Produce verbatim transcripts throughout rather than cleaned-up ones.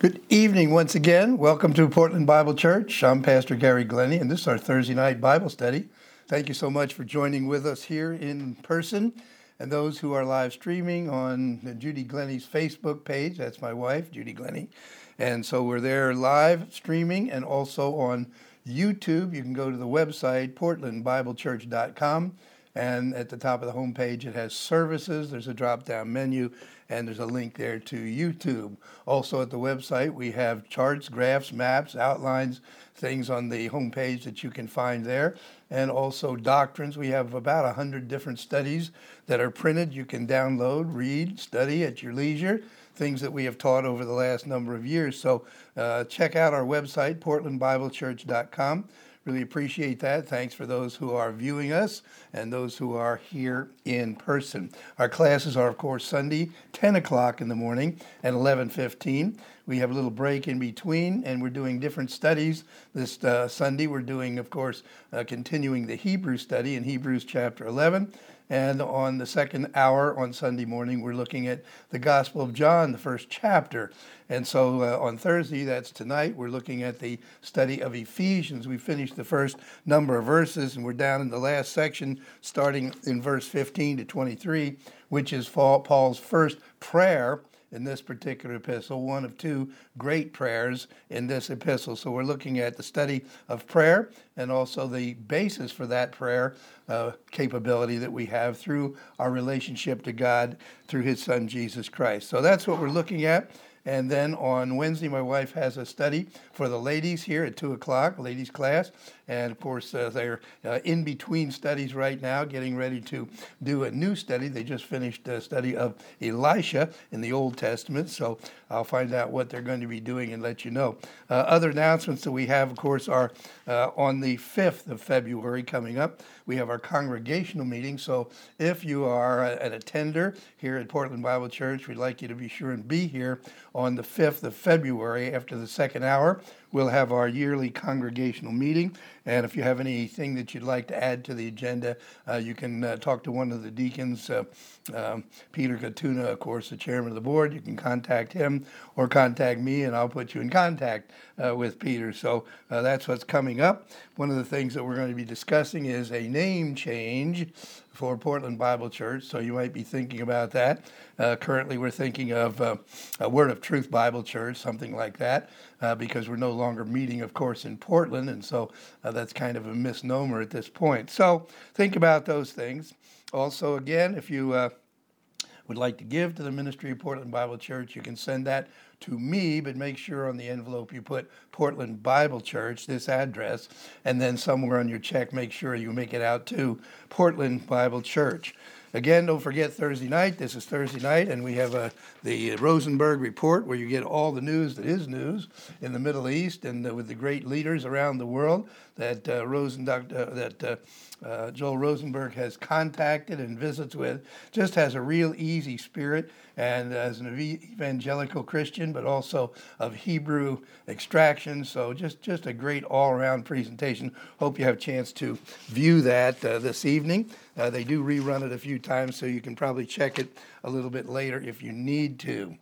Good evening once again. Welcome to Portland Bible Church. I'm Pastor Gary Glennie, and this is our Thursday night Bible study. Thank you so much for joining with us here in person, and those who are live streaming on Judy Glennie's Facebook page. That's my wife, Judy Glennie. And so we're there live streaming and also on YouTube. You can go to the website, portland bible church dot com. And at the top of the homepage, it has services. There's a drop-down menu, and there's a link there to YouTube. Also at the website, we have charts, graphs, maps, outlines, things on the homepage that you can find there, and also doctrines. We have about one hundred different studies that are printed. You can download, read, study at your leisure, things that we have taught over the last number of years. So uh, check out our website, portland bible church dot com. Really appreciate that. Thanks for those who are viewing us and those who are here in person. Our classes are, of course, Sunday, ten o'clock in the morning and eleven fifteen. We have a little break in between, and we're doing different studies. This uh, Sunday, we're doing, of course, uh, continuing the Hebrew study in Hebrews chapter eleven. And on the second hour on Sunday morning, we're looking at the Gospel of John, the first chapter. And so uh, on Thursday, that's tonight, we're looking at the study of Ephesians. We finished the first number of verses, and we're down in the last section, starting in verse fifteen to twenty-three, which is Paul's first prayer in this particular epistle, one of two great prayers in this epistle. So we're looking at the study of prayer and also the basis for that prayer uh, capability that we have through our relationship to God through his son, Jesus Christ. So that's what we're looking at. And then on Wednesday, my wife has a study for the ladies here at two o'clock, ladies class. And of course, uh, they're uh, in between studies right now, getting ready to do a new study. They just finished a study of Elisha in the Old Testament. So I'll find out what they're going to be doing and let you know. Uh, other announcements that we have, of course, are uh, on the fifth of February coming up. We have our congregational meeting. So if you are an attender here at Portland Bible Church, we'd like you to be sure and be here on the fifth of February after the second hour. We'll have our yearly congregational meeting. And if you have anything that you'd like to add to the agenda, uh, you can uh, talk to one of the deacons, uh, um, Peter Katuna, of course, the chairman of the board. You can contact him or contact me, and I'll put you in contact uh, with Peter. So uh, that's what's coming up. One of the things that we're going to be discussing is a name change for Portland Bible Church, so you might be thinking about that. Uh, currently, we're thinking of uh, a Word of Truth Bible Church, something like that, uh, because we're no longer meeting, of course, in Portland, and so uh, that's kind of a misnomer at this point. So think about those things. Also, again, if you uh, would like to give to the ministry of Portland Bible Church, you can send that to me, but make sure on the envelope you put Portland Bible Church, this address, and then somewhere on your check, make sure you make it out to Portland Bible Church. Again, don't forget Thursday night. This is Thursday night, and we have uh, the Rosenberg Report, where you get all the news that is news in the Middle East and uh, with the great leaders around the world that uh, Rosen, uh, that uh, uh, Joel Rosenberg has contacted and visits with. Just has a real easy spirit, and as an evangelical Christian, but also of Hebrew extraction. So just, just a great all-around presentation. Hope you have a chance to view that uh, this evening. Uh, they do rerun it a few times, so you can probably check it a little bit later if you need to.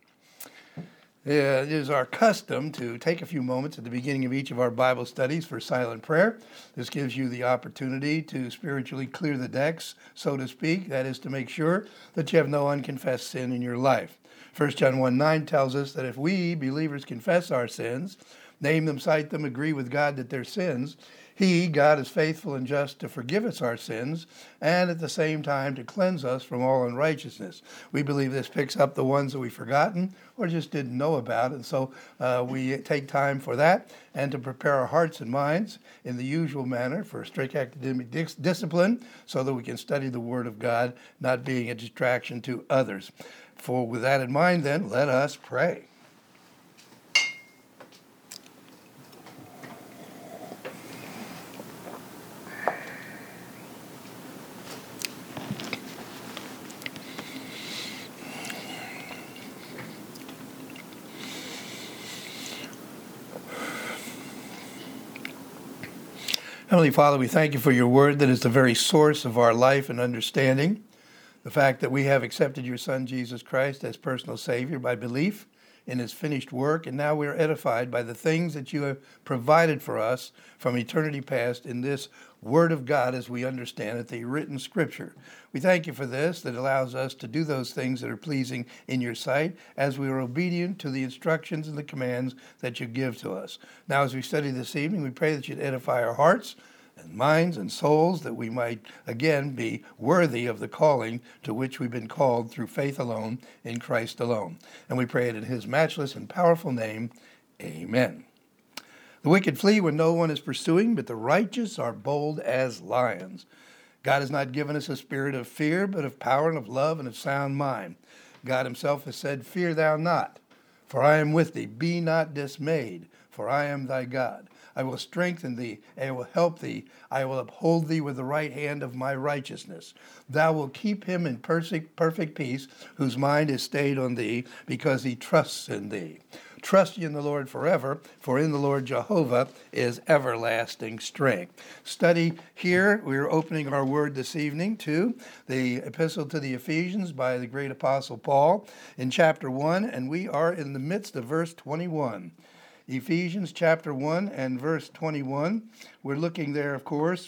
It is our custom to take a few moments at the beginning of each of our Bible studies for silent prayer. This gives you the opportunity to spiritually clear the decks, so to speak. That is to make sure that you have no unconfessed sin in your life. First John one nine tells us that if we, believers, confess our sins, name them, cite them, agree with God that they're sins, He, God, is faithful and just to forgive us our sins and at the same time to cleanse us from all unrighteousness. We believe this picks up the ones that we've forgotten or just didn't know about. And so uh, we take time for that and to prepare our hearts and minds in the usual manner for strict academic dis- discipline so that we can study the Word of God, not being a distraction to others. For with that in mind, then, let us pray. Heavenly Father, we thank you for your word that is the very source of our life and understanding. The fact that we have accepted your Son, Jesus Christ, as personal Savior by belief in his finished work, and now we are edified by the things that you have provided for us from eternity past in this Word of God as we understand it, the written Scripture. We thank you for this, that allows us to do those things that are pleasing in your sight as we are obedient to the instructions and the commands that you give to us. Now, as we study this evening, we pray that you'd edify our hearts and minds and souls, that we might again be worthy of the calling to which we've been called through faith alone in Christ alone. And we pray it in his matchless and powerful name. Amen. The wicked flee when no one is pursuing, but the righteous are bold as lions. God has not given us a spirit of fear, but of power and of love and of sound mind. God himself has said, "Fear thou not, for I am with thee. Be not dismayed, for I am thy God. I will strengthen thee, I will help thee. I will uphold thee with the right hand of my righteousness. Thou wilt keep him in perfect, perfect peace, whose mind is stayed on thee, because he trusts in thee. Trust ye in the Lord forever, for in the Lord Jehovah is everlasting strength." Study here. We're opening our word this evening to the Epistle to the Ephesians by the great Apostle Paul in chapter one, and we are in the midst of verse twenty-one. Ephesians chapter one and verse twenty-one. We're looking there, of course,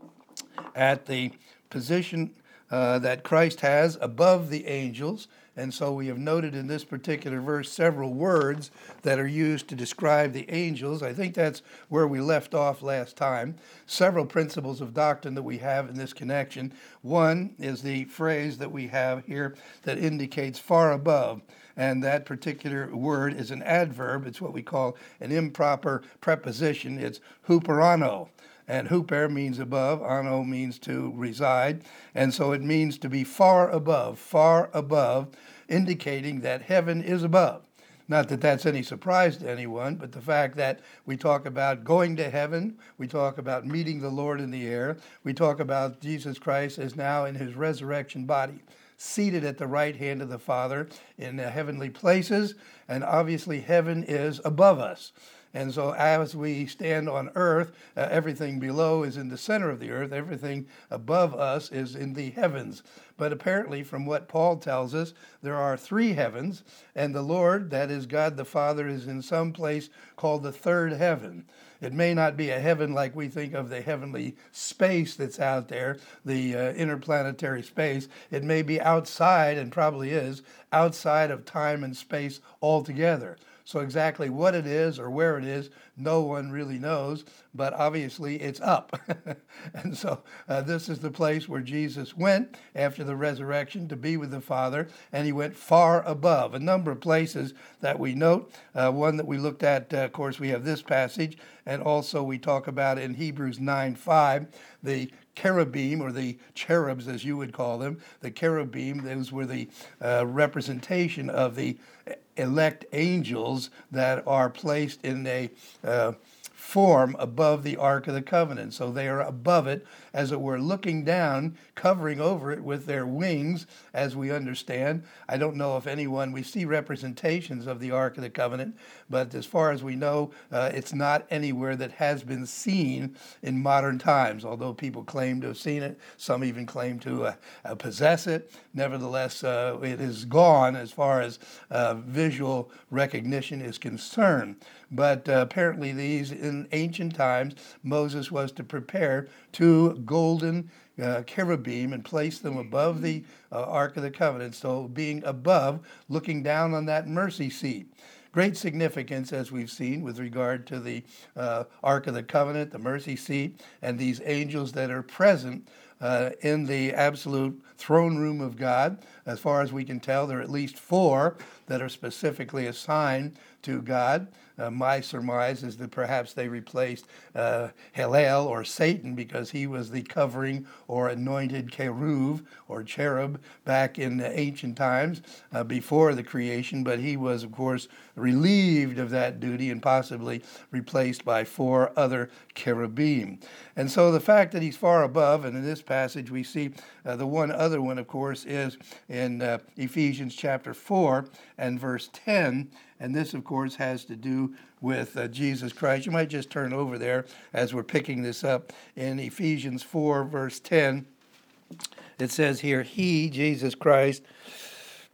at the position uh, that Christ has above the angels. And so we have noted in this particular verse several words that are used to describe the angels. I think that's where we left off last time. Several principles of doctrine that we have in this connection. One is the phrase that we have here that indicates far above. And that particular word is an adverb. It's what we call an improper preposition. It's huperano. And huper means above, ano means to reside. And so it means to be far above, far above, indicating that heaven is above. Not that that's any surprise to anyone, but the fact that we talk about going to heaven, we talk about meeting the Lord in the air, we talk about Jesus Christ as now in his resurrection body, seated at the right hand of the Father in the heavenly places, and obviously heaven is above us. And so as we stand on earth, uh, everything below is in the center of the earth. Everything above us is in the heavens. But apparently, from what Paul tells us, there are three heavens, and the Lord, that is God the Father, is in some place called the third heaven. It may not be a heaven like we think of the heavenly space that's out there, the uh, interplanetary space. It may be outside, and probably is, outside of time and space altogether. So exactly what it is or where it is, no one really knows, but obviously it's up. And so uh, this is the place where Jesus went after the resurrection to be with the Father, and he went far above. A number of places that we note. Uh, one that we looked at, uh, of course, we have this passage, and also we talk about in Hebrews nine five, the cherubim, or the cherubs as you would call them, the cherubim, those were the uh, representation of the elect angels that are placed in a uh, form above the Ark of the Covenant. So they are above it, as it were, looking down, covering over it with their wings, as we understand. I don't know if anyone, we see representations of the Ark of the Covenant, but as far as we know, uh, it's not anywhere that has been seen in modern times, although people claim to have seen it. Some even claim to uh, uh, possess it. Nevertheless, uh, it is gone as far as uh, visual recognition is concerned. But uh, apparently these, in ancient times, Moses was to prepare two golden uh, cherubim and place them above the uh, Ark of the Covenant, so being above, looking down on that mercy seat. Great significance, as we've seen, with regard to the uh, Ark of the Covenant, the mercy seat, and these angels that are present uh, in the absolute throne room of God. As far as we can tell, there are at least four that are specifically assigned to God. Uh, my surmise is that perhaps they replaced uh, Hillel, or Satan, because he was the covering or anointed cherub or cherub back in the ancient times uh, before the creation. But he was, of course, relieved of that duty and possibly replaced by four other cherubim. And so the fact that he's far above, and in this passage we see uh, the one other one, of course, is in uh, Ephesians chapter four and verse ten. And this, of course, has to do with uh, Jesus Christ. You might just turn over there as we're picking this up in Ephesians four, verse ten. It says here, He, Jesus Christ,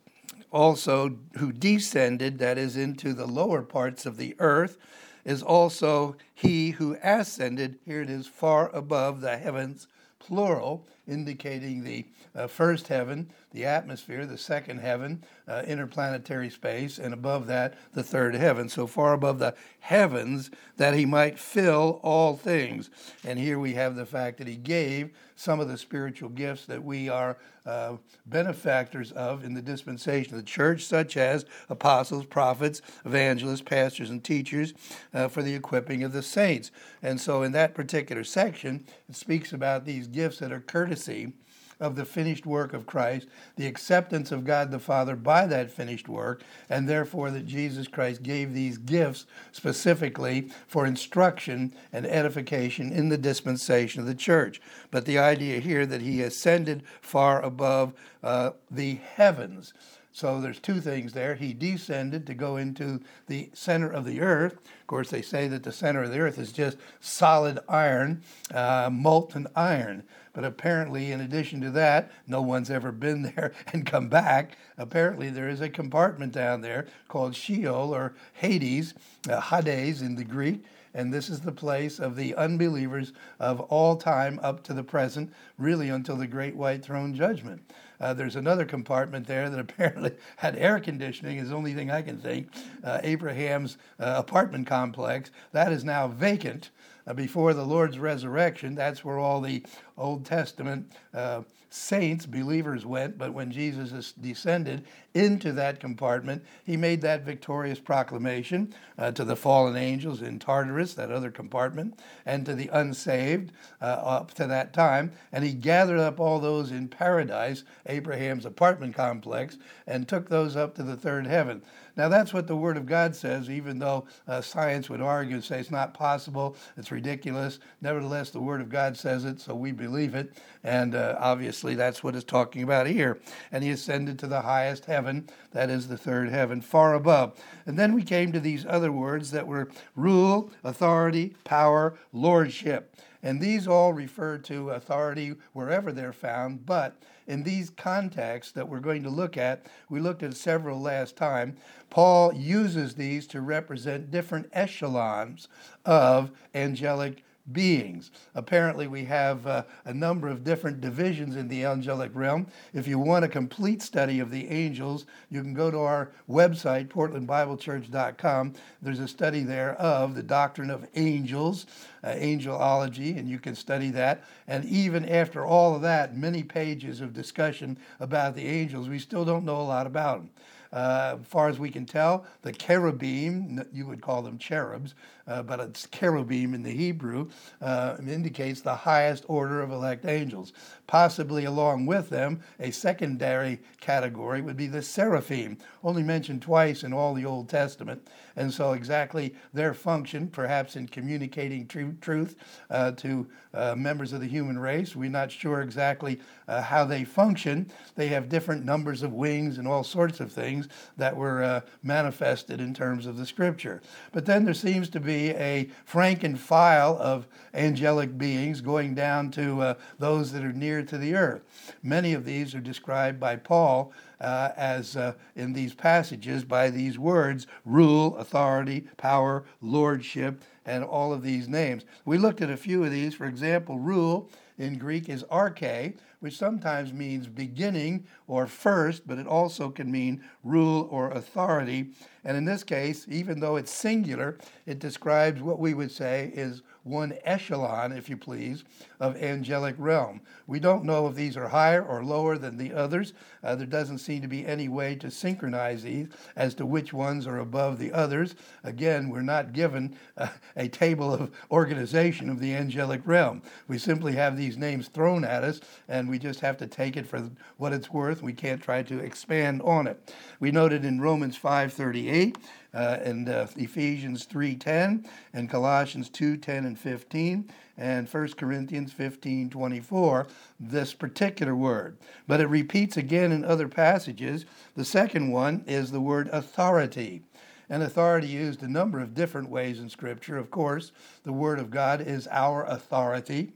also who descended, that is, into the lower parts of the earth, is also he who ascended, here it is, far above the heavens, plural, indicating the uh, first heaven, the atmosphere, the second heaven, uh, interplanetary space, and above that, the third heaven. So far above the heavens that he might fill all things. And here we have the fact that he gave some of the spiritual gifts that we are uh, benefactors of in the dispensation of the church, such as apostles, prophets, evangelists, pastors, and teachers uh, for the equipping of the saints. And so in that particular section, it speaks about these gifts that are courtesy of the finished work of Christ, the acceptance of God the Father by that finished work, and therefore that Jesus Christ gave these gifts specifically for instruction and edification in the dispensation of the church. But the idea here that he ascended far above uh, the heavens. So there's two things there. He descended to go into the center of the earth. Of course, they say that the center of the earth is just solid iron, uh, molten iron. But apparently, in addition to that, no one's ever been there and come back. Apparently, there is a compartment down there called Sheol or Hades, uh, Hades in the Greek. And this is the place of the unbelievers of all time up to the present, really until the great white throne judgment. Uh, there's another compartment there that apparently had air conditioning, is the only thing I can think. Uh, Abraham's uh, apartment complex, that is now vacant. Uh, before the Lord's resurrection, that's where all the Old Testament uh, saints, believers went. But when Jesus descended into that compartment, he made that victorious proclamation uh, to the fallen angels in Tartarus, that other compartment, and to the unsaved uh, up to that time. And he gathered up all those in paradise, Abraham's apartment complex, and took those up to the third heaven. Now, that's what the Word of God says, even though uh, science would argue and say it's not possible, it's ridiculous. Nevertheless, the Word of God says it, so we believe it. And uh, obviously, that's what it's talking about here. And he ascended to the highest heaven, that is the third heaven, far above. And then we came to these other words that were rule, authority, power, lordship. And these all refer to authority wherever they're found, but in these contexts that we're going to look at, we looked at several last time, Paul uses these to represent different echelons of angelic beings. Apparently, we have uh, a number of different divisions in the angelic realm. If you want a complete study of the angels, you can go to our website, portland bible church dot com. There's a study there of the doctrine of angels, uh, angelology, and you can study that. And even after all of that, many pages of discussion about the angels, we still don't know a lot about them. Uh, as far as we can tell, the cherubim, you would call them cherubs, uh, but it's cherubim in the Hebrew, uh, indicates the highest order of elect angels. Possibly along with them, a secondary category would be the seraphim, only mentioned twice in all the Old Testament. And so exactly their function, perhaps in communicating tr- truth uh, to uh, members of the human race, we're not sure exactly uh, how they function. They have different numbers of wings and all sorts of things that were uh, manifested in terms of the Scripture. But then there seems to be a rank and file of angelic beings going down to uh, those that are near to the earth. Many of these are described by Paul uh, as uh, in these passages by these words: rule, authority, power, lordship, and all of these names. We looked at a few of these. For example, rule in Greek is arche, which sometimes means beginning or first, but it also can mean rule or authority. And in this case, even though it's singular, it describes what we would say is one echelon, if you please, of angelic realm. We don't know if these are higher or lower than the others. Uh, there doesn't seem to be any way to synchronize these as to which ones are above the others. Again, we're not given uh, a table of organization of the angelic realm. We simply have these names thrown at us, and we just have to take it for what it's worth. We can't try to expand on it. We noted in Romans five thirty-eight, uh, and uh, Ephesians three ten, and Colossians two ten and fifteen, and First Corinthians fifteen twenty-four, this particular word. But it repeats again in other passages. The second one is the word authority. And authority used a number of different ways in Scripture. Of course, the Word of God is our authority.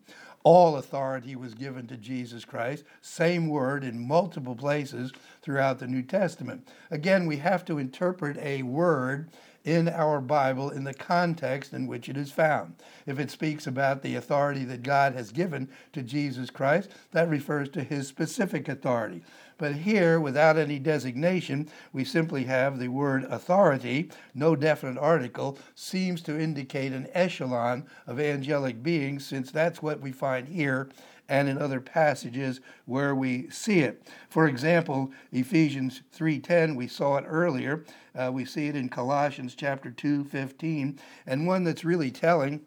all authority was given to Jesus Christ. Same word in multiple places throughout the New Testament. Again, we have to interpret a word in our Bible in the context in which it is found. If it speaks about the authority that God has given to Jesus Christ, that refers to his specific authority. But here, without any designation, we simply have the word authority, no definite article, seems to indicate an echelon of angelic beings, since that's what we find here and in other passages where we see it. For example, Ephesians three ten, we saw it earlier. Uh, we see it in Colossians chapter two fifteen. And one that's really telling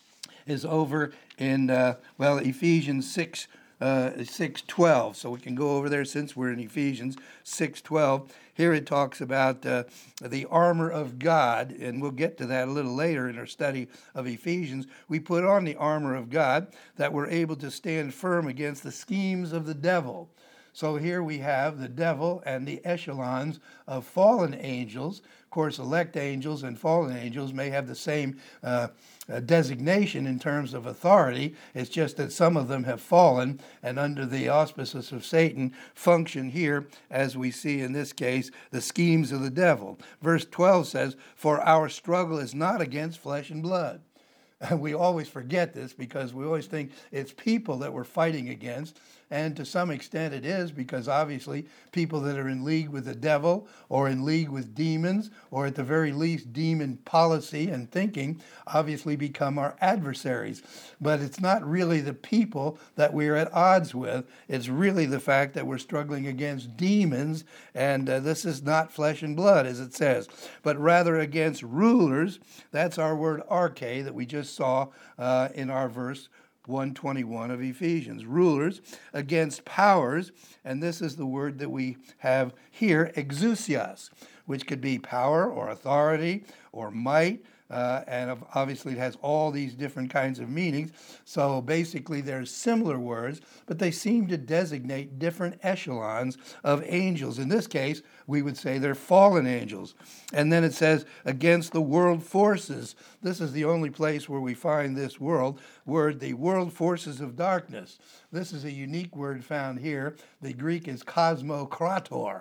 is over in, uh, well, Ephesians six Uh, six twelve. So we can go over there since we're in Ephesians six twelve. Here it talks about uh, the armor of God, and we'll get to that a little later in our study of Ephesians. We put on the armor of God that we're able to stand firm against the schemes of the devil. So here we have the devil and the echelons of fallen angels. Of course, elect angels and fallen angels may have the same uh, uh, designation in terms of authority. It's just that some of them have fallen and under the auspices of Satan function here, as we see in this case, the schemes of the devil. Verse twelve says, "For our struggle is not against flesh and blood." And we always forget this because we always think it's people that we're fighting against. And to some extent it is, because obviously people that are in league with the devil or in league with demons, or at the very least demon policy and thinking, obviously become our adversaries. But it's not really the people that we're at odds with. It's really the fact that we're struggling against demons, and uh, this is not flesh and blood, as it says, but rather against rulers. That's our word arche that we just saw uh, in our verse one twenty-one of Ephesians. Rulers against powers, and this is the word that we have here, exousias, which could be power or authority or might, uh, and obviously it has all these different kinds of meanings. So basically there's similar words, but they seem to designate different echelons of angels. In this case, we would say they're fallen angels. And then it says, against the world forces. This is the only place where we find this world word, the world forces of darkness. This is a unique word found here. The Greek is cosmokrator.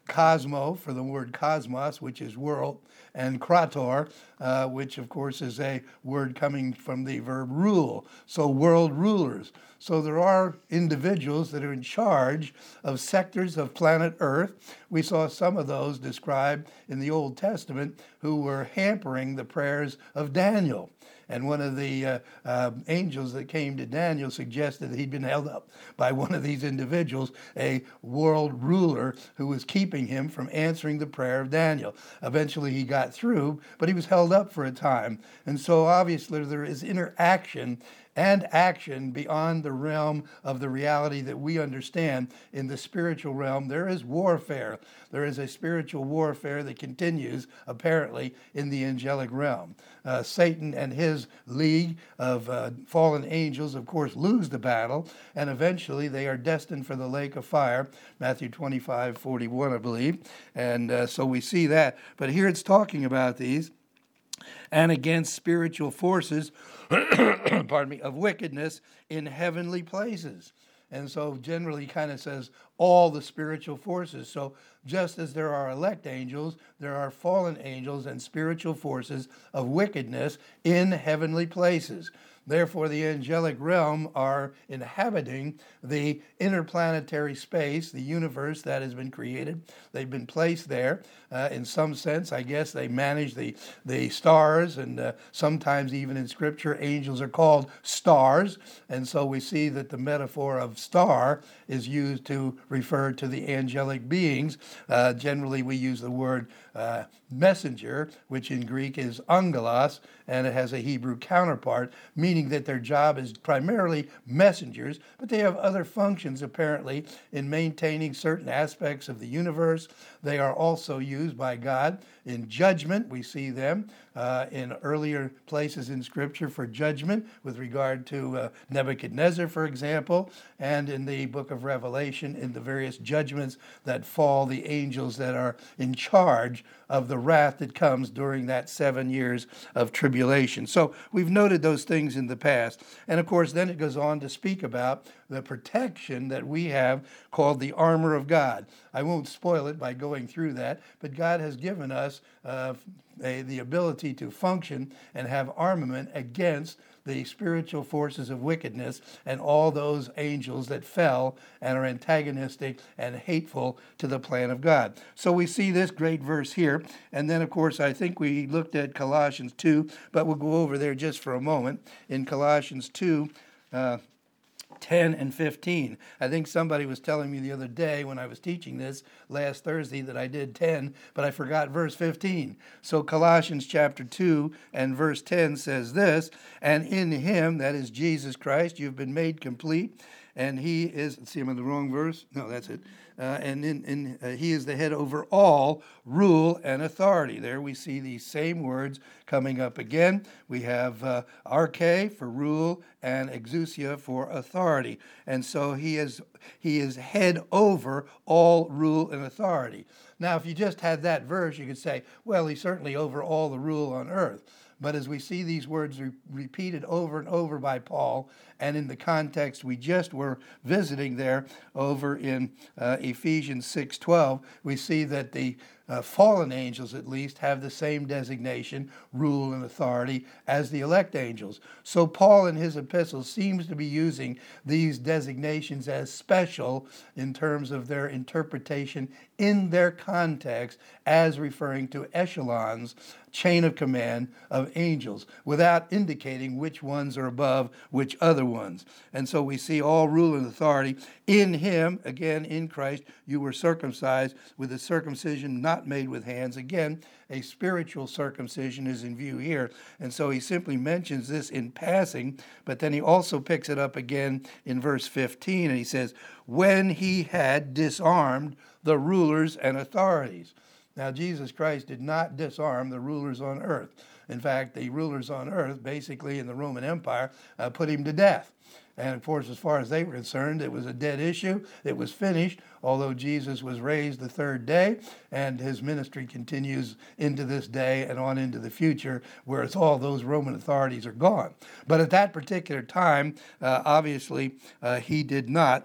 Cosmo for the word cosmos, which is world, and krator, uh, which of course is a word coming from the verb rule. So world rulers. So there are individuals that are in charge of sectors of planet Earth. We saw some of those described in the Old Testament who were hampering the prayers of Daniel. And one of the uh, uh, angels that came to Daniel suggested that he'd been held up by one of these individuals, a world ruler who was keeping him from answering the prayer of Daniel. Eventually he got through, but he was held up for a time. And so obviously there is interaction and action beyond the realm of the reality that we understand. In the spiritual realm, there is warfare. There is a spiritual warfare that continues, apparently, in the angelic realm. Uh, Satan and his league of uh, fallen angels, of course, lose the battle, and eventually they are destined for the lake of fire, Matthew twenty-five forty-one, I believe. And uh, so we see that. But here it's talking about these, and against spiritual forces, pardon me, of wickedness in heavenly places. And so generally kind of says all the spiritual forces. So just as there are elect angels, there are fallen angels and spiritual forces of wickedness in heavenly places. Therefore, the angelic realm are inhabiting the interplanetary space, the universe that has been created. They've been placed there. Uh, in some sense, I guess they manage the, the stars, and uh, sometimes even in Scripture, angels are called stars. And so we see that the metaphor of star is used to refer to the angelic beings. Uh, generally, we use the word uh, messenger, which in Greek is angelos, and it has a Hebrew counterpart, meaning that their job is primarily messengers, but they have other functions apparently in maintaining certain aspects of the universe. They are also used by God in judgment. We see them uh, in earlier places in Scripture for judgment with regard to uh, Nebuchadnezzar, for example, and in the book of Revelation in the various judgments that fall the angels that are in charge of the wrath that comes during that seven years of tribulation. So we've noted those things in the past. And of course, then it goes on to speak about the protection that we have called the armor of God. I won't spoil it by going through that, but God has given us uh, a, the ability to function and have armament against the spiritual forces of wickedness and all those angels that fell and are antagonistic and hateful to the plan of God. So we see this great verse here. And then, of course, I think we looked at Colossians two, but we'll go over there just for a moment. In Colossians two, uh, ten and fifteen. I think somebody was telling me the other day when I was teaching this last Thursday that I did ten, but I forgot verse fifteen. So Colossians chapter two and verse ten says this, and in him, that is Jesus Christ, you've been made complete, and he is, let's see, I'm in the wrong verse? No, that's it. Uh, and in, in, uh, he is the head over all rule and authority. There we see these same words coming up again. We have uh, arche for rule and exousia for authority. And so he is he is head over all rule and authority. Now, if you just had that verse, you could say, well, he's certainly over all the rule on earth. But as we see these words re- repeated over and over by Paul, and in the context we just were visiting there over in uh, Ephesians six twelve, we see that the uh, fallen angels at least have the same designation, rule and authority, as the elect angels. So Paul in his epistles seems to be using these designations as special in terms of their interpretation in their context as referring to echelons, chain of command of angels, without indicating which ones are above which other ones. And so we see all rule and authority in him, again, in Christ, you were circumcised with a circumcision not made with hands. Again, a spiritual circumcision is in view here. And so he simply mentions this in passing, but then he also picks it up again in verse fifteen, and he says, when he had disarmed the rulers and authorities. Now, Jesus Christ did not disarm the rulers on earth. In fact, the rulers on earth, basically in the Roman Empire, uh, put him to death. And of course, as far as they were concerned, it was a dead issue. It was finished, although Jesus was raised the third day, and his ministry continues into this day and on into the future, whereas all those Roman authorities are gone. But at that particular time, uh, obviously, uh, he did not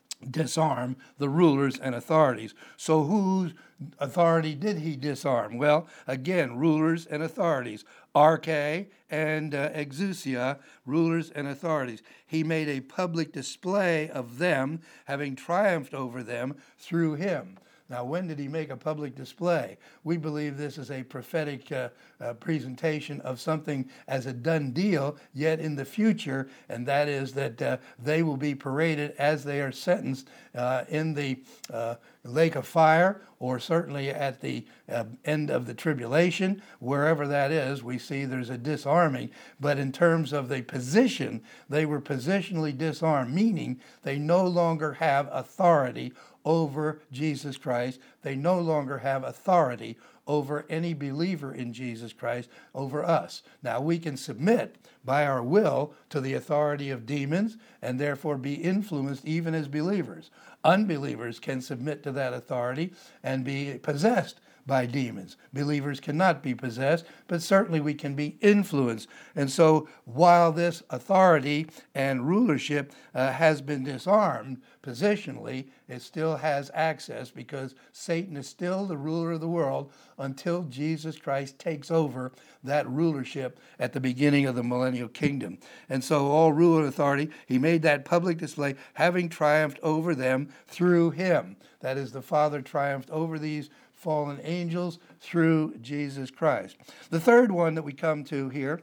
disarm the rulers and authorities. So whose authority did he disarm? Well, again, rulers and authorities. Arche and uh, exousia, rulers and authorities. He made a public display of them, having triumphed over them through him. Now, when did he make a public display? We believe this is a prophetic uh, uh, presentation of something as a done deal, yet in the future, and that is that uh, they will be paraded as they are sentenced uh, in the uh, lake of fire, or certainly at the uh, end of the tribulation, wherever that is. We see there's a disarming, but in terms of the position, they were positionally disarmed, meaning they no longer have authority over Jesus Christ. They no longer have authority over any believer in Jesus Christ, over us. Now, we can submit by our will to the authority of demons and therefore be influenced even as believers. Unbelievers can submit to that authority and be possessed by demons. Believers cannot be possessed, but certainly we can be influenced. And so while this authority and rulership uh, has been disarmed positionally, it still has access because Satan is still the ruler of the world until Jesus Christ takes over that rulership at the beginning of the millennial kingdom. And so all rule and authority, he made that public display, having triumphed over them through him. That is, the Father triumphed over these fallen angels through Jesus Christ. The third one that we come to here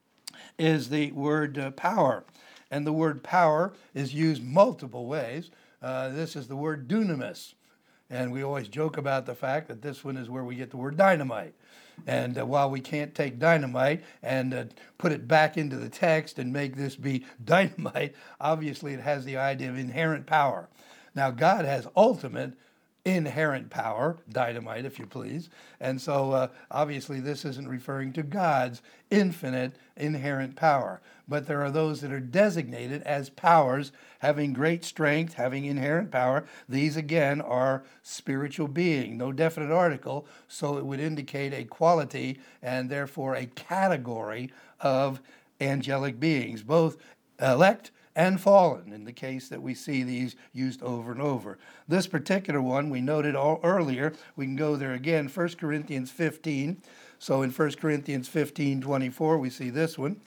is the word uh, power. And the word power is used multiple ways. Uh, this is the word dunamis. And we always joke about the fact that this one is where we get the word dynamite. And uh, while we can't take dynamite and uh, put it back into the text and make this be dynamite, obviously it has the idea of inherent power. Now, God has ultimate inherent power, dynamite, if you please. And so uh, obviously this isn't referring to God's infinite, inherent power. But there are those that are designated as powers, having great strength, having inherent power. These, again, are spiritual being, no definite article, so it would indicate a quality and therefore a category of angelic beings, both elect and fallen, in the case that we see these used over and over. This particular one we noted all earlier. We can go there again, First Corinthians fifteen. So in First Corinthians fifteen twenty-four, we see this one.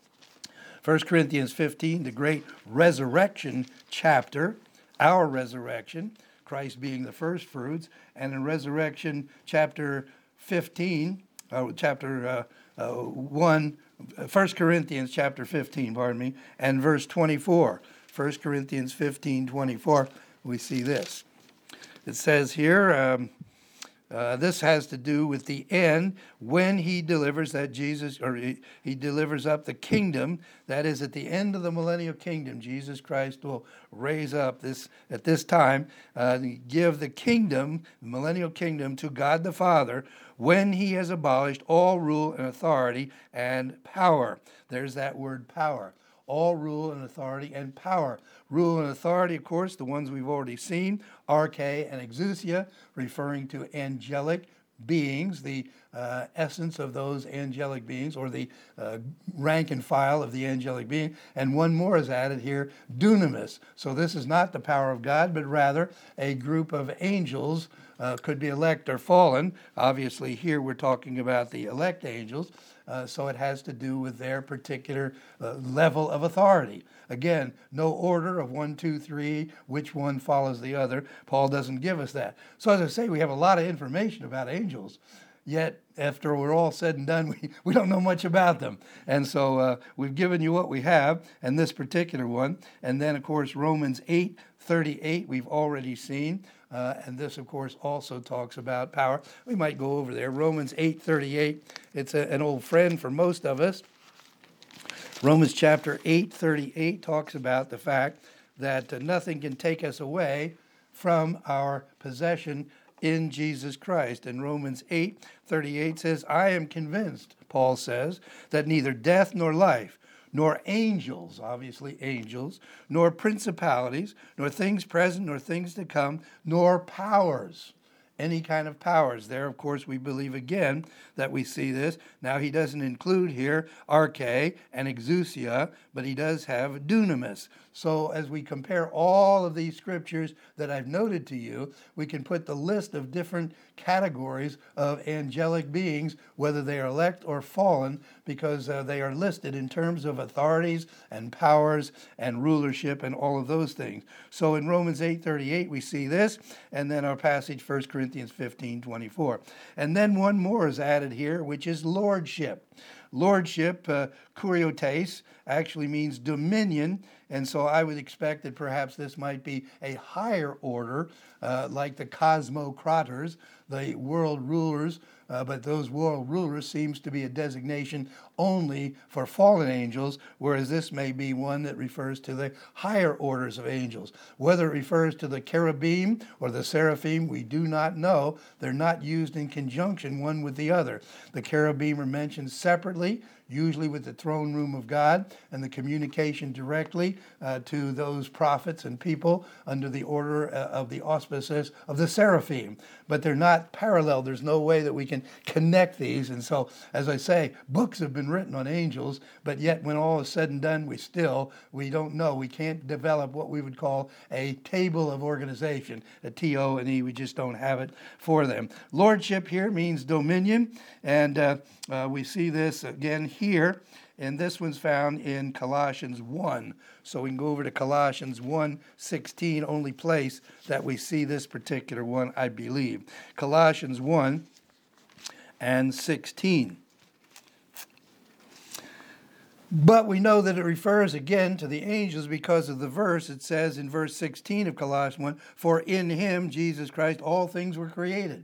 First Corinthians fifteen, the great resurrection chapter, our resurrection, Christ being the first fruits. And in Resurrection chapter fifteen, uh, chapter uh, uh, one, First Corinthians chapter fifteen, pardon me, and verse twenty-four. First Corinthians fifteen twenty-four, we see this. It says here, um, uh, this has to do with the end when he delivers that Jesus, or he, he delivers up the kingdom. That is, at the end of the millennial kingdom, Jesus Christ will raise up this at this time, uh, give the kingdom, the millennial kingdom, to God the Father, when he has abolished all rule and authority and power. There's that word power. All rule and authority and power. Rule and authority, of course, the ones we've already seen, arche and exousia, referring to angelic beings, the uh, essence of those angelic beings, or the uh, rank and file of the angelic being. And one more is added here, dunamis. So this is not the power of God, but rather a group of angels, uh, could be elect or fallen. Obviously here we're talking about the elect angels. Uh, so it has to do with their particular uh, level of authority. Again, no order of one, two, three, which one follows the other. Paul doesn't give us that. So as I say, we have a lot of information about angels, yet after we're all said and done, we, we don't know much about them. And so uh, we've given you what we have, and this particular one. And then, of course, Romans eight thirty-eight, we've already seen. Uh, and this, of course, also talks about power. We might go over there. Romans eight thirty-eight, it's a, an old friend for most of us. Romans chapter eight thirty-eight talks about the fact that uh, nothing can take us away from our possession in Jesus Christ. And Romans eight thirty-eight says, I am convinced, Paul says, that neither death nor life, nor angels, obviously angels, nor principalities, nor things present, nor things to come, nor powers, any kind of powers. There, of course, we believe again that we see this. Now, he doesn't include here arche and exousia, but he does have dunamis. So as we compare all of these scriptures that I've noted to you, we can put the list of different categories of angelic beings, whether they are elect or fallen, because uh, they are listed in terms of authorities and powers and rulership and all of those things. So in Romans eight thirty-eight, we see this, and then our passage, First Corinthians fifteen twenty-four. And then one more is added here, which is lordship. Lordship, uh, kuriotes, actually means dominion, and so I would expect that perhaps this might be a higher order, uh, like the cosmocrators, the world rulers, uh, but those world rulers seems to be a designation only for fallen angels, whereas this may be one that refers to the higher orders of angels. Whether it refers to the cherubim or the seraphim, we do not know. They're not used in conjunction one with the other. The cherubim are mentioned separately, usually with the throne room of God and the communication directly uh, to those prophets and people under the order uh, of the auspices of the seraphim. But they're not parallel. There's no way that we can connect these. And so, as I say, books have been written on angels, but yet when all is said and done, we still, we don't know. We can't develop what we would call a table of organization, a T O and E. We just don't have it for them. Lordship here means dominion, and uh, uh, we see this again here, and this one's found in Colossians one. So we can go over to Colossians one sixteen, only place that we see this particular one, I believe. Colossians one and sixteen. But we know that it refers again to the angels because of the verse. It says in verse sixteen of Colossians one, for in him, Jesus Christ, all things were created.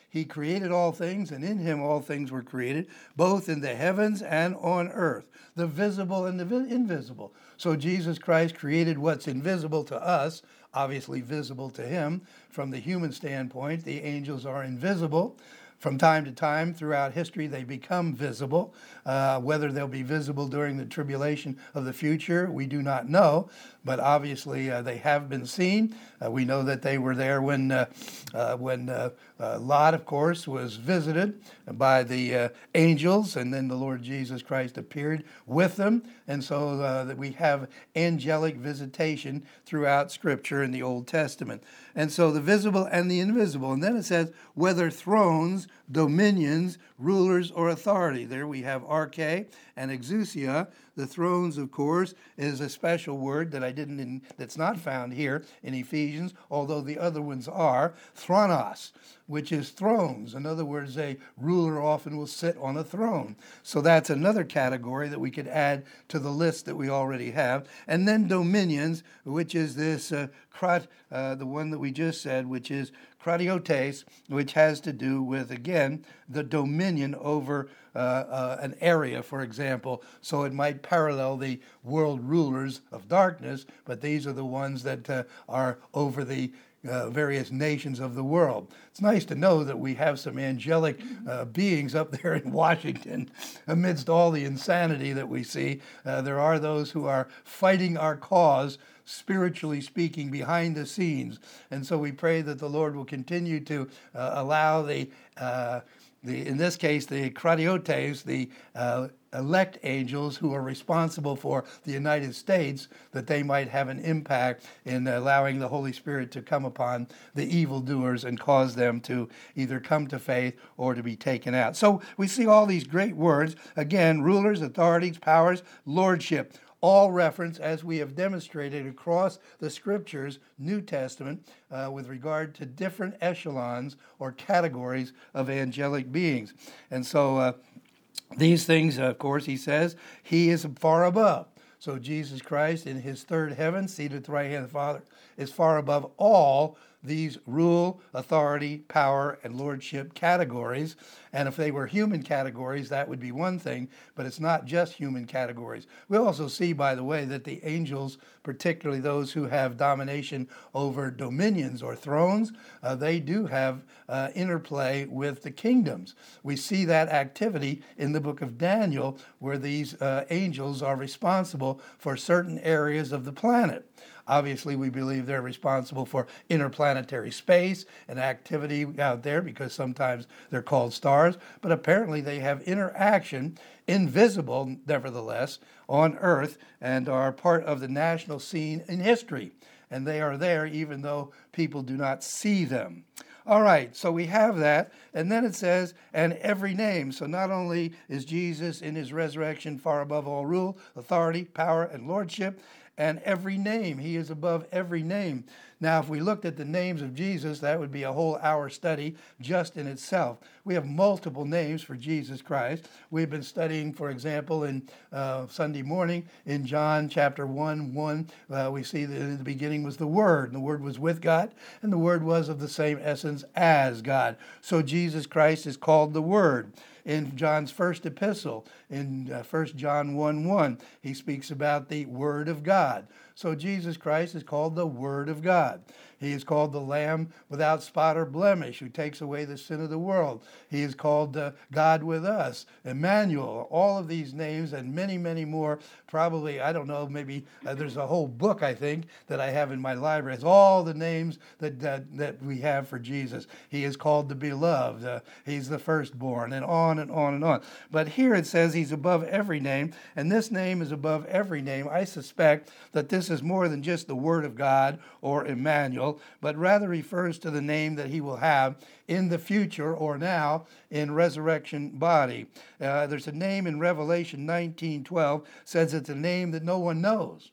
He created all things, and in him all things were created, both in the heavens and on earth, the visible and the vi- invisible. So Jesus Christ created what's invisible to us, obviously visible to him. From the human standpoint, the angels are invisible. From time to time throughout history, they become visible. Uh, whether they'll be visible during the tribulation of the future, we do not know. But obviously, uh, they have been seen. Uh, we know that they were there when uh, uh, when uh, uh, Lot, of course, was visited by the uh, angels, and then the Lord Jesus Christ appeared with them. And so uh, that we have angelic visitation throughout Scripture in the Old Testament. And so the visible and the invisible. And then it says, whether thrones, dominions, rulers, or authority. There we have arche and exousia. The thrones, of course, is a special word that I didn't, in, that's not found here in Ephesians, although the other ones are. Thronos, which is thrones. In other words, a ruler often will sit on a throne. So that's another category that we could add to the list that we already have. And then dominions, which is this, uh, krat, uh, the one that we just said, which is kratiotes, which has to do with, again, the dominion over uh, uh, an area, for example. So it might parallel the world rulers of darkness, but these are the ones that uh, are over the Uh, various nations of the world. It's nice to know that we have some angelic uh, beings up there in Washington amidst all the insanity that we see. Uh, there are those who are fighting our cause, spiritually speaking, behind the scenes. And so we pray that the Lord will continue to uh, allow the, uh, the, in this case, the kratiotes, the uh, elect angels who are responsible for the United States, that they might have an impact in allowing the Holy Spirit to come upon the evildoers and cause them to either come to faith or to be taken out. So we see all these great words, again, rulers, authorities, powers, lordship, all reference, as we have demonstrated across the Scriptures, New Testament, uh, with regard to different echelons or categories of angelic beings. And so uh, these things, of course, he says, he is far above. So Jesus Christ in his third heaven, seated at the right hand of the Father, is far above all these rule, authority, power, and lordship categories. And if they were human categories, that would be one thing, but it's not just human categories. We also see, by the way, that the angels, particularly those who have domination over dominions or thrones, uh, they do have uh, interplay with the kingdoms. We see that activity in the book of Daniel, where these uh, angels are responsible for certain areas of the planet. Obviously, we believe they're responsible for interplanetary space and activity out there because sometimes they're called stars, but apparently they have interaction, invisible nevertheless, on Earth and are part of the national scene in history. And they are there even though people do not see them. All right, so we have that. And then it says, and every name. So not only is Jesus in his resurrection far above all rule, authority, power, and lordship, and every name. He is above every name. Now, if we looked at the names of Jesus, that would be a whole hour study just in itself. We have multiple names for Jesus Christ. We've been studying, for example, in uh, Sunday morning in John chapter one, one, uh, we see that in the beginning was the Word, and the Word was with God, and the Word was of the same essence as God. So Jesus Christ is called the Word. In John's first epistle, in uh, First John one, one, he speaks about the Word of God. So Jesus Christ is called the Word of God. He is called the Lamb without spot or blemish, who takes away the sin of the world. He is called uh, God with us, Emmanuel. All of these names and many, many more. Probably, I don't know, maybe uh, there's a whole book, I think, that I have in my library. It's all the names that, that, that we have for Jesus. He is called the Beloved. Uh, he's the firstborn, and on and on and on. But here it says he's above every name, and this name is above every name. I suspect that this is more than just the Word of God or Emmanuel, but rather refers to the name that he will have in the future or now in resurrection body. Uh, there's a name in Revelation nineteen twelve, says it's a name that no one knows.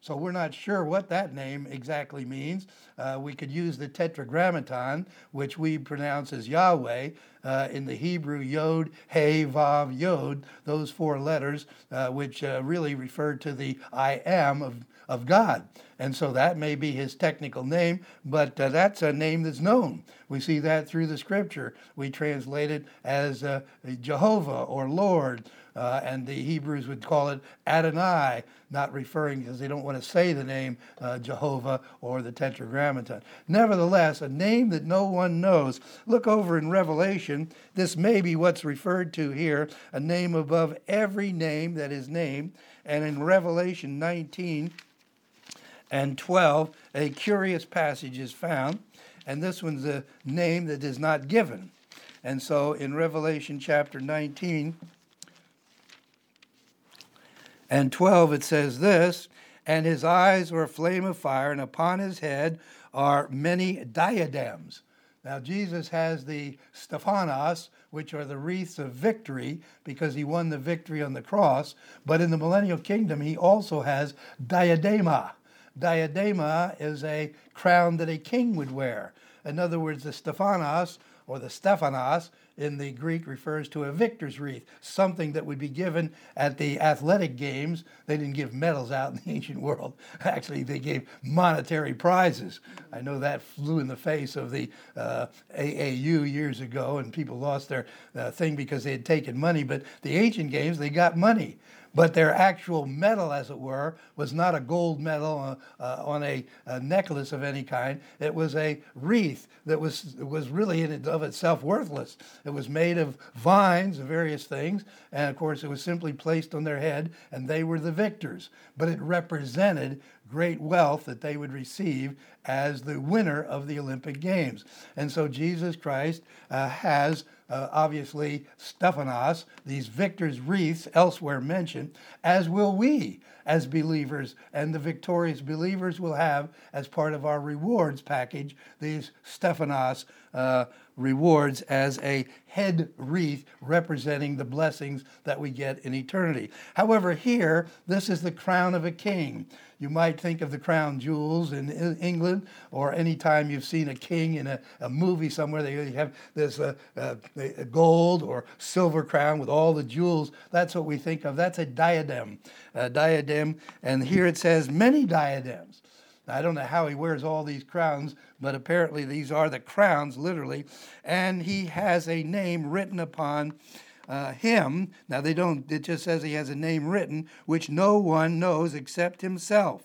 So we're not sure what that name exactly means. Uh, we could use the Tetragrammaton, which we pronounce as Yahweh, uh, in the Hebrew Yod, He, Vav, Yod, those four letters, uh, which uh, really refer to the I am of, of God. And so that may be his technical name, but uh, that's a name that's known. We see that through the scripture. We translate it as uh, Jehovah or Lord. Uh, and the Hebrews would call it Adonai, not referring, because they don't want to say the name uh, Jehovah or the Tetragrammaton. Nevertheless, a name that no one knows. Look over in Revelation. This may be what's referred to here, a name above every name that is named. And in Revelation nineteen and twelve, a curious passage is found. And this one's a name that is not given. And so in Revelation chapter nineteen, and twelve, it says this, and his eyes were a flame of fire, and upon his head are many diadems. Now, Jesus has the Stephanos, which are the wreaths of victory, because he won the victory on the cross. But in the millennial kingdom, he also has diadema. Diadema is a crown that a king would wear. In other words, the Stephanos, or the Stephanos, in the Greek refers to a victor's wreath, something that would be given at the athletic games. They didn't give medals out in the ancient world. Actually, they gave monetary prizes. I know that flew in the face of the uh, A A U years ago, and people lost their uh, thing because they had taken money. But the ancient games, they got money. But their actual medal, as it were, was not a gold medal uh, uh, on a, a necklace of any kind. It was a wreath that was was really in and of itself worthless. It was made of vines and various things, and of course it was simply placed on their head, and they were the victors. But it represented great wealth that they would receive as the winner of the Olympic Games. And so Jesus Christ uh, has uh, obviously Stephanos, these victors' wreaths elsewhere mentioned, as will we as believers, and the victorious believers will have as part of our rewards package these Stephanos uh, rewards as a head wreath representing the blessings that we get in eternity. However, here, this is the crown of a king. You might think of the crown jewels in England, or any time you've seen a king in a, a movie somewhere, they have this uh, uh, gold or silver crown with all the jewels. That's what we think of. That's a diadem, a diadem. And here it says many diadems. Now, I don't know how he wears all these crowns, but apparently these are the crowns, literally. And he has a name written upon uh, him. Now, they don't, it just says he has a name written, which no one knows except himself.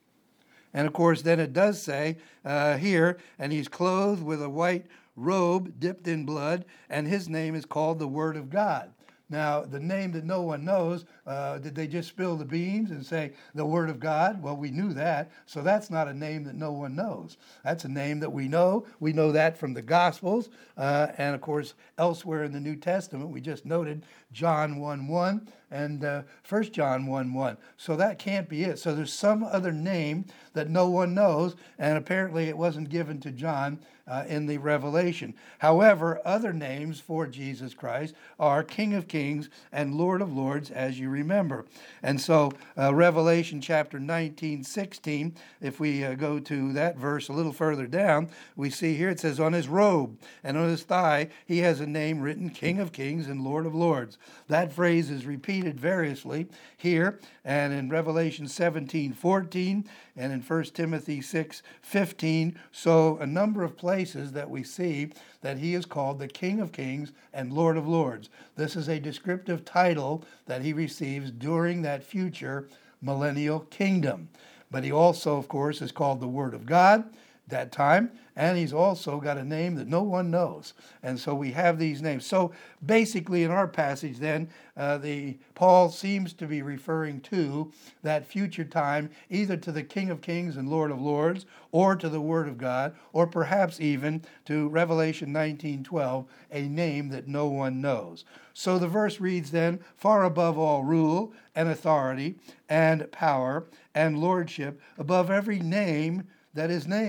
And of course, then it does say uh, here, and he's clothed with a white robe dipped in blood, and his name is called the Word of God. Now, the name that no one knows, uh, did they just spill the beans and say the Word of God? Well, we knew that. So that's not a name that no one knows. That's a name that we know. We know that from the Gospels. Uh, and, of course, elsewhere in the New Testament, we just noted John one one and uh, First John one one. So that can't be it. So there's some other name that no one knows, and apparently it wasn't given to John uh, in the Revelation. However, other names for Jesus Christ are King of Kings and Lord of Lords, as you remember. And so uh, Revelation chapter nineteen, sixteen, if we uh, go to that verse a little further down, we see here it says, on his robe and on his thigh he has a name written, King of Kings and Lord of Lords. That phrase is repeated variously here and in Revelation seventeen, fourteen and in First Timothy six, fifteen. So a number of places that we see that he is called the King of Kings and Lord of Lords. This is a descriptive title that he receives during that future millennial kingdom. But he also, of course, is called the Word of God that time, and he's also got a name that no one knows. And so we have these names. So basically in our passage then, uh, the Paul seems to be referring to that future time, either to the King of Kings and Lord of Lords, or to the Word of God, or perhaps even to Revelation nineteen twelve, a name that no one knows. So the verse reads then, far above all rule and authority and power and lordship, above every name that is named.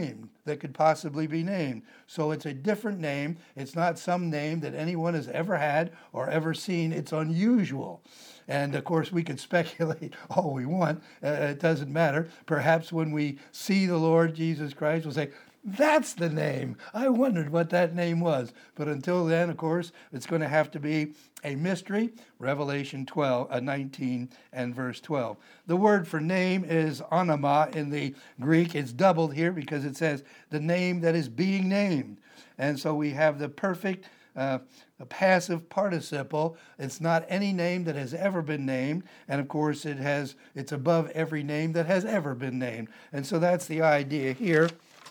that could possibly be named. So it's a different name. It's not some name that anyone has ever had or ever seen. It's unusual. And of course, we could speculate all we want. Uh, it doesn't matter. Perhaps when we see the Lord Jesus Christ, we'll say, that's the name. I wondered what that name was. But until then, of course, it's going to have to be a mystery. Revelation twelve, uh, nineteen and verse twelve. The word for name is onoma in the Greek. It's doubled here because it says the name that is being named. And so we have the perfect uh, passive participle. It's not any name that has ever been named. And of course, it has, it's above every name that has ever been named. And so that's the idea here.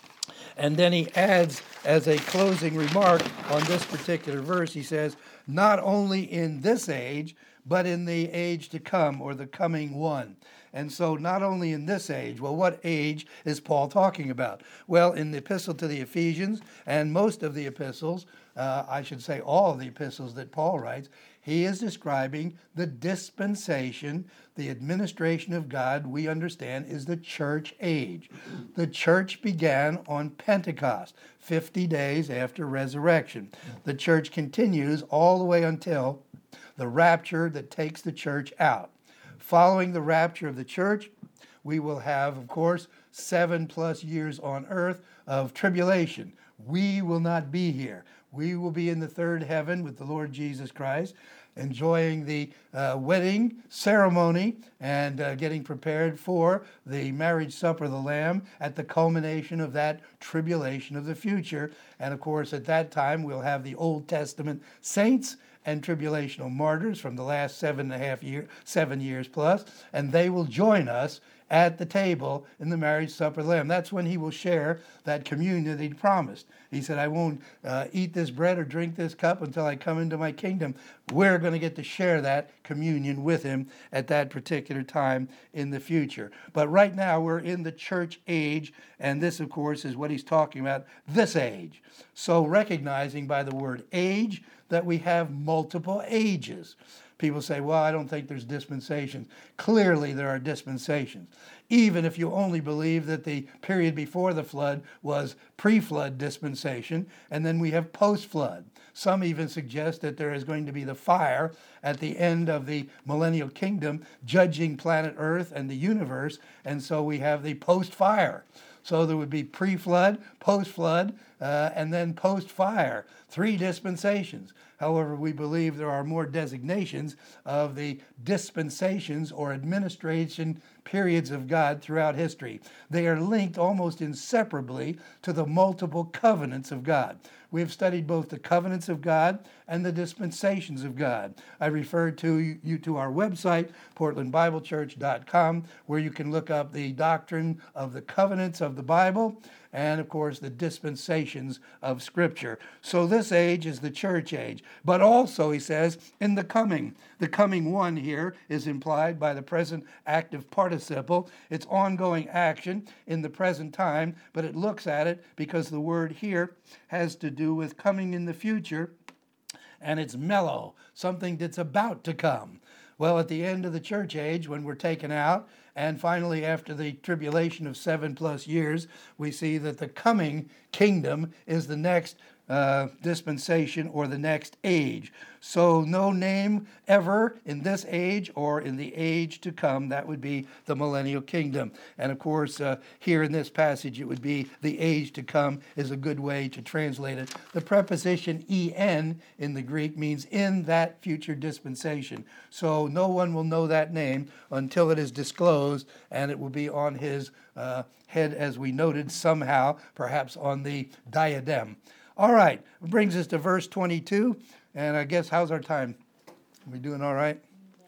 And then he adds, as a closing remark on this particular verse, he says, not only in this age, but in the age to come, or the coming one. And so not only in this age, well, what age is Paul talking about? Well, in the epistle to the Ephesians, and most of the epistles, uh, I should say all of the epistles that Paul writes, he is describing the dispensation, the administration of God, we understand, is the church age. The church began on Pentecost, fifty days after resurrection. The church continues all the way until the rapture that takes the church out. Following the rapture of the church, we will have, of course, seven plus years on earth of tribulation. We will not be here. We will be in the third heaven with the Lord Jesus Christ, enjoying the uh, wedding ceremony and uh, getting prepared for the marriage supper of the Lamb at the culmination of that tribulation of the future. And of course, at that time, we'll have the Old Testament saints and tribulational martyrs from the last seven and a half year, seven years plus, and they will join us at the table in the marriage supper of the Lamb. That's when he will share that communion that he promised. He said, I won't uh, eat this bread or drink this cup until I come into my kingdom. We're going to get to share that communion with him at that particular time in the future. But right now we're in the church age, and this, of course, is what he's talking about, this age. So recognizing by the word age that we have multiple ages. People say, well, I don't think there's dispensations. Clearly, there are dispensations. Even if you only believe that the period before the flood was pre-flood dispensation, and then we have post-flood. Some even suggest that there is going to be the fire at the end of the millennial kingdom, judging planet Earth and the universe, and so we have the post-fire. So there would be pre-flood, post-flood, uh, and then post-fire. Three dispensations. However, we believe there are more designations of the dispensations or administration periods of God throughout history. They are linked almost inseparably to the multiple covenants of God. We have studied both the covenants of God and the dispensations of God. I referred to you to our website, portland bible church dot com, where you can look up the doctrine of the covenants of the Bible and, of course, the dispensations of Scripture. So this age is the church age. But also, he says, in the coming. The coming one here is implied by the present active participle. It's ongoing action in the present time, but it looks at it because the word here has to do with coming in the future, and it's mellow, something that's about to come. Well, at the end of the church age, when we're taken out, and finally after the tribulation of seven plus years, we see that the coming kingdom is the next uh, dispensation or the next age. So no name ever in this age or in the age to come. That would be the millennial kingdom. And of course, uh, here in this passage, it would be the age to come is a good way to translate it. The preposition en in the Greek means in that future dispensation. So no one will know that name until it is disclosed, and it will be on his uh, head, as we noted, somehow, perhaps on the diadem. All right, it brings us to verse twenty-two, and I guess, how's our time? Are we doing all right?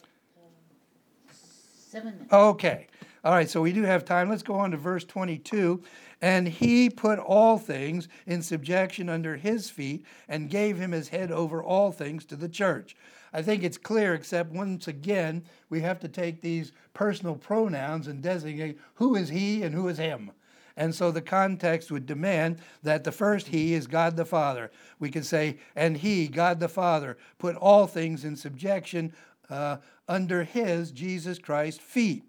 Seven minutes. Okay. All right, so we do have time. Let's go on to verse twenty-two. And he put all things in subjection under his feet and gave him his head over all things to the church. I think it's clear, except once again, we have to take these personal pronouns and designate who is he and who is him. And so the context would demand that the first he is God the Father. We could say, and he, God the Father, put all things in subjection uh, under his, Jesus Christ, feet.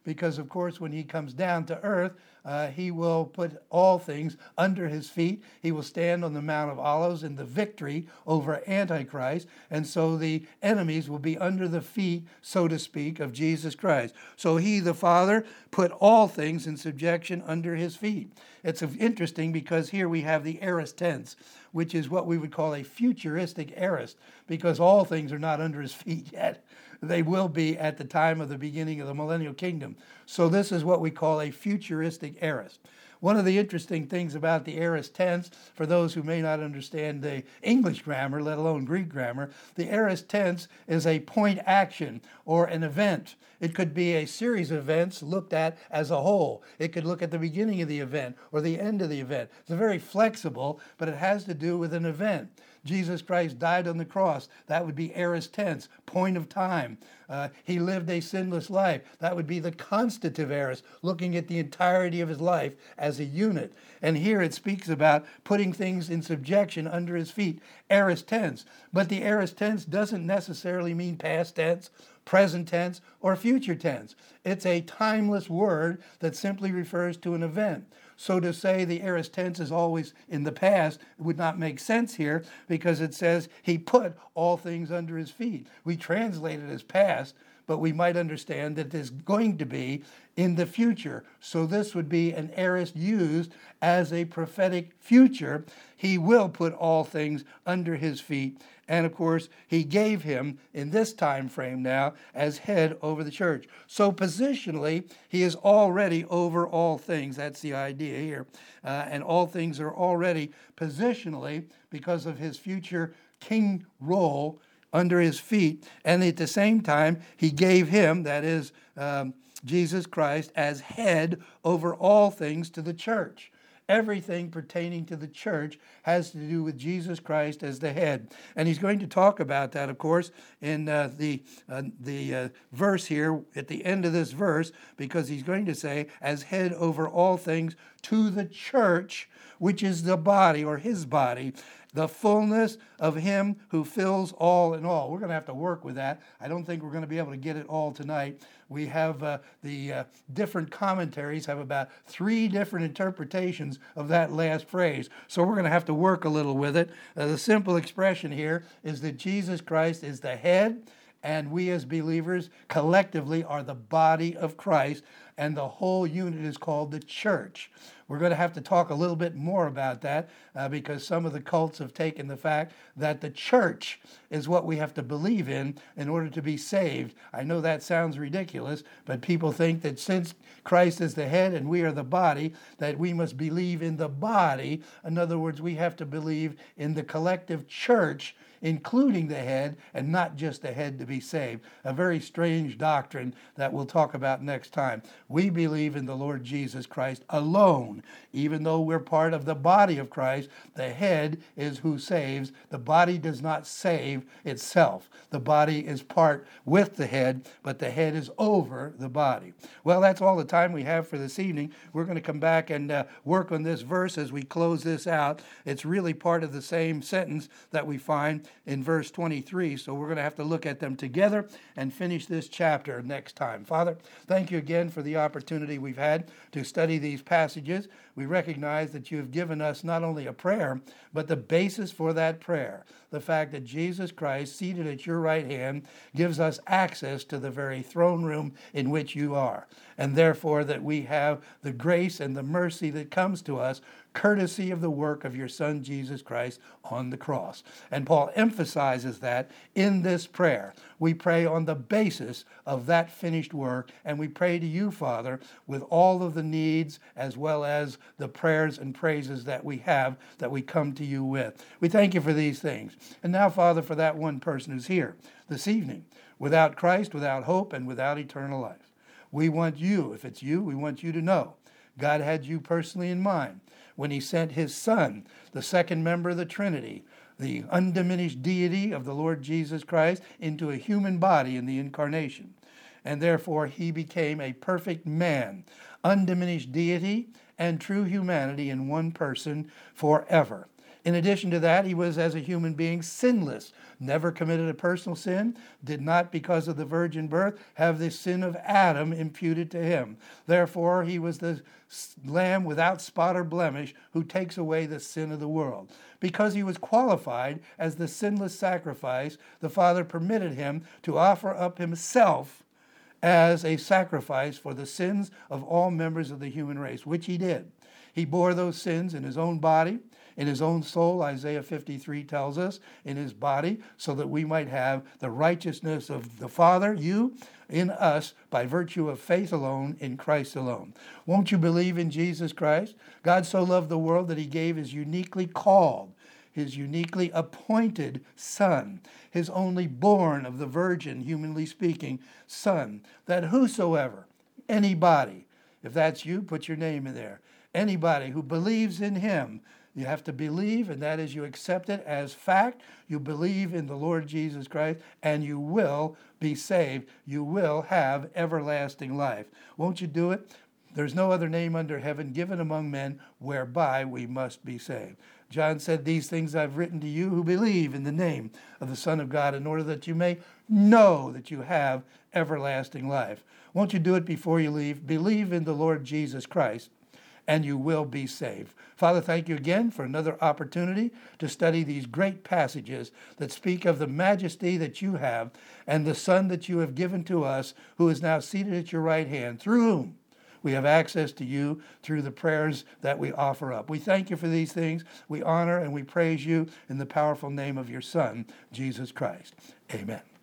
because, of course, when he comes down to earth, uh, he will put all things under his feet. He will stand on the Mount of Olives in the victory over Antichrist, and so the enemies will be under the feet, so to speak, of Jesus Christ. So he, the Father, put all things in subjection under his feet. It's interesting because here we have the aorist tense, which is what we would call a futuristic aorist, because all things are not under his feet yet. They will be at the time of the beginning of the millennial kingdom. So this is what we call a futuristic aorist. One of the interesting things about the aorist tense, for those who may not understand the English grammar, let alone Greek grammar, the aorist tense is a point action or an event. It could be a series of events looked at as a whole. It could look at the beginning of the event or the end of the event. It's very flexible, but it has to do with an event. Jesus Christ died on the cross. That would be aorist tense, point of time. Uh, he lived a sinless life. That would be the constative aorist, looking at the entirety of his life as a unit. And here it speaks about putting things in subjection under his feet, aorist tense. But the aorist tense doesn't necessarily mean past tense, present tense, or future tense. It's a timeless word that simply refers to an event. So to say the aorist tense is always in the past would not make sense here, because it says he put all things under his feet. We translate it as past, but we might understand that it's going to be in the future. So this would be an aorist used as a prophetic future. He will put all things under his feet. And of course, he gave him in this time frame now as head over the church. So positionally, he is already over all things. That's the idea here. Uh, and all things are already positionally, because of his future king role, under his feet. And at the same time, he gave him, that is um, Jesus Christ, as head over all things to the church. Everything pertaining to the church has to do with Jesus Christ as the head. And he's going to talk about that, of course, in uh, the, uh, the uh, verse here, at the end of this verse, because he's going to say, as head over all things to the church, which is the body, or his body, the fullness of him who fills all in all. We're going to have to work with that. I don't think we're going to be able to get it all tonight. We have uh, the uh, different commentaries have about three different interpretations of that last phrase. So we're going to have to work a little with it. Uh, the simple expression here is that Jesus Christ is the head, and we as believers collectively are the body of Christ, and the whole unit is called the church. We're going to have to talk a little bit more about that uh, because some of the cults have taken the fact that the church is what we have to believe in in order to be saved. I know that sounds ridiculous, but people think that since Christ is the head and we are the body, that we must believe in the body. In other words, we have to believe in the collective church, including the head, and not just the head to be saved. A very strange doctrine that we'll talk about next time. We believe in the Lord Jesus Christ alone. Even though we're part of the body of Christ, the head is who saves. The body does not save itself. The body is part with the head, but the head is over the body. Well, that's all the time we have for this evening. We're going to come back and uh, work on this verse as we close this out. It's really part of the same sentence that we find in verse twenty-three, so we're going to have to look at them together and finish this chapter next time. Father, thank you again for the opportunity we've had to study these passages. We recognize that you have given us not only a prayer, but the basis for that prayer. The fact that Jesus Christ, seated at your right hand, gives us access to the very throne room in which you are. And therefore that we have the grace and the mercy that comes to us courtesy of the work of your Son, Jesus Christ, on the cross. And Paul emphasizes that in this prayer. We pray on the basis of that finished work, and we pray to you, Father, with all of the needs as well as the prayers and praises that we have, that we come to you with. We thank you for these things. And now, Father, for that one person who's here this evening, without Christ, without hope, and without eternal life. We want you, if it's you, we want you to know God had you personally in mind when he sent his Son, the second member of the Trinity, the undiminished deity of the Lord Jesus Christ, into a human body in the incarnation. And therefore he became a perfect man, undiminished deity and true humanity in one person forever. In addition to that, he was, as a human being, sinless, never committed a personal sin, did not, because of the virgin birth, have the sin of Adam imputed to him. Therefore, he was the lamb without spot or blemish who takes away the sin of the world. Because he was qualified as the sinless sacrifice, the Father permitted him to offer up himself as a sacrifice for the sins of all members of the human race, which he did. He bore those sins in his own body, in his own soul, Isaiah fifty-three tells us, in his body, so that we might have the righteousness of the Father, you, in us, by virtue of faith alone, in Christ alone. Won't you believe in Jesus Christ? God so loved the world that he gave his uniquely called, his uniquely appointed Son, his only born of the Virgin, humanly speaking, Son, that whosoever, anybody, if that's you, put your name in there, anybody who believes in him, you have to believe, and that is you accept it as fact. You believe in the Lord Jesus Christ, and you will be saved. You will have everlasting life. Won't you do it? There's no other name under heaven given among men whereby we must be saved. John said, these things I've written to you who believe in the name of the Son of God, in order that you may know that you have everlasting life. Won't you do it before you leave? Believe in the Lord Jesus Christ, and you will be saved. Father, thank you again for another opportunity to study these great passages that speak of the majesty that you have and the Son that you have given to us, who is now seated at your right hand, through whom we have access to you through the prayers that we offer up. We thank you for these things. We honor and we praise you in the powerful name of your Son, Jesus Christ. Amen.